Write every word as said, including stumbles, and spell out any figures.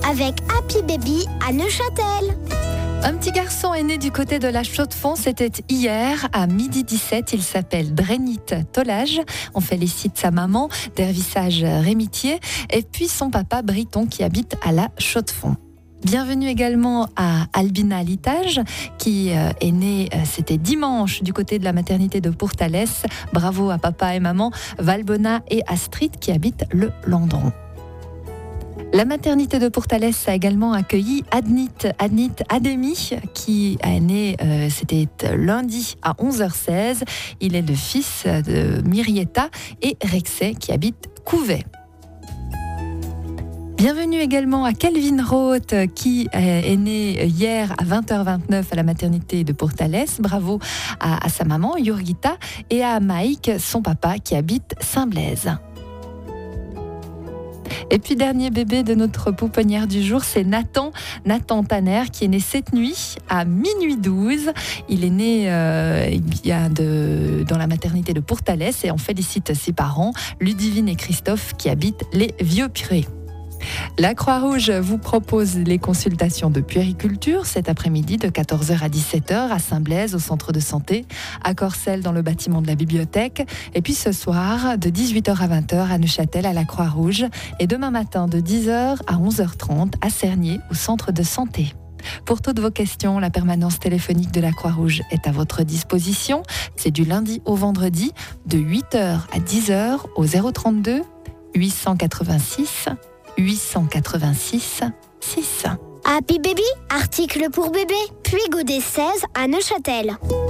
avec Happy Baby à Neuchâtel. Un petit garçon est né du côté de la Chaux-de-Fonds, c'était hier à midi dix-sept. Il s'appelle Drenit Tolage. On félicite sa maman, d'Hervissage Rémitier, et puis son papa Briton qui habite à la Chaux-de-Fonds. Bienvenue également à Albina Litage qui euh, est née, euh, c'était dimanche du côté de la maternité de Pourtalès. Bravo à papa et maman Valbona et Astrid qui habitent le Landron. La maternité de Pourtalès a également accueilli Adnit, Adnit Ademi, qui est né, euh, c'était lundi à onze heures seize. Il est le fils de Myrietta et Rexay qui habite Couvet. Bienvenue également à Kelvin Roth qui est né hier à vingt heures vingt-neuf à la maternité de Pourtalès. Bravo à, à sa maman Jurgita et à Mike, son papa qui habite Saint-Blaise. Et puis dernier bébé de notre pouponnière du jour, c'est Nathan, Nathan Tanner qui est né cette nuit à minuit douze. Il est né euh, bien de, dans la maternité de Pourtalès et on félicite ses parents, Ludivine et Christophe qui habitent les Vieux-Pirés. La Croix-Rouge vous propose les consultations de puériculture cet après-midi de quatorze heures à dix-sept heures à Saint-Blaise au centre de santé, à Corcelles dans le bâtiment de la bibliothèque, et puis ce soir de dix-huit heures à vingt heures à Neuchâtel à la Croix-Rouge et demain matin de dix heures à onze heures trente à Cernier au centre de santé. Pour toutes vos questions, la permanence téléphonique de la Croix-Rouge est à votre disposition. C'est du lundi au vendredi de huit heures à dix heures au zéro trente-deux huit cent quatre-vingt-six huit cent quatre-vingt-six six. Happy Baby, article pour bébé, puis Godet seize à Neuchâtel.